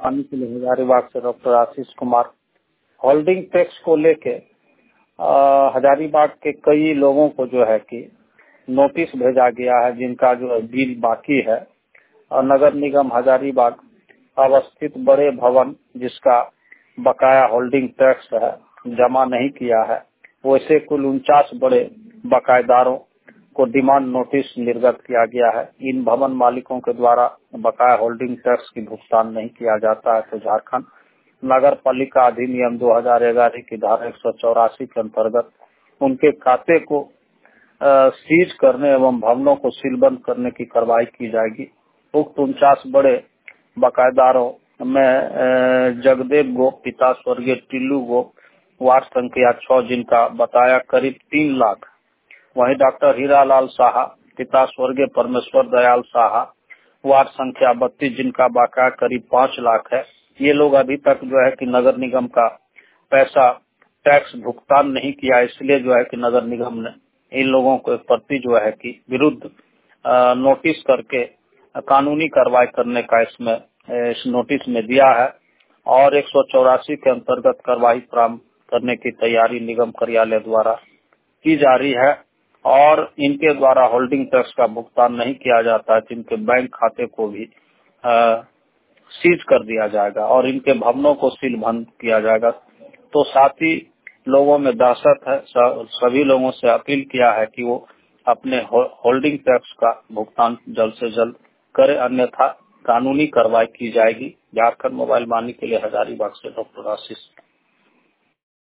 आने के लिए हजारीबाग से doctor Ashish Kumar. Holding tax को लेके हजारीबाग के कई लोगों को जो है कि नोटिस भेजा गया है, जिनका जो है बिल बाकी है। और नगर निगम हजारीबाग अवस्थित बड़े भवन जिसका बकाया होल्डिंग टैक्स है जमा नहीं किया है, वैसे कुल 49 बड़े बकायेदारों को डिमांड नोटिस निर्गत किया गया है। इन भवन मालिकों के द्वारा बकाया होल्डिंग टैक्स की भुगतान नहीं किया जाता है तो झारखंड नगर पालिका अधिनियम 2011 की धारा 184 के अंतर्गत उनके खाते को सीज करने एवं भवनों को सीलबंद करने की कार्रवाई की जाएगी। उक्त 49 बड़े बकायेदारों में जगदेव गोप पिता स्वर्गीय टिल्लू गोप वार्ड संख्या 6 जिनका बताया करीब 3 लाख, वहीं डॉक्टर हीरालाल साहा पिता स्वर्गीय परमेश्वर दयाल साहा वार्ड संख्या 32 जिनका बकाया करीब 5 लाख है। ये लोग अभी तक जो है कि नगर निगम का पैसा टैक्स भुगतान नहीं किया, इसलिए जो है कि नगर निगम ने इन लोगों को प्रति जो है कि विरुद्ध नोटिस करके कानूनी कार्रवाई करने का इसमें इस नोटिस में दिया है और 184 के अंतर्गत कार्रवाई प्रारंभ करने की तैयारी निगम कार्यालय द्वारा की जा रही है। और इनके द्वारा होल्डिंग टैक्स का भुगतान नहीं किया जाता है तो इनके बैंक खाते को भी सीज कर दिया जाएगा और इनके भवनों को सील बंद किया जाएगा। तो साथ ही लोगों में दहशत है, सभी लोगों से अपील किया है कि वो अपने होल्डिंग टैक्स का भुगतान जल्द से जल्द करें, अन्यथा कानूनी कार्रवाई की जाएगी। झारखंड मोबाइल वाणी के लिए हजारीबाग से डॉक्टर आशीष।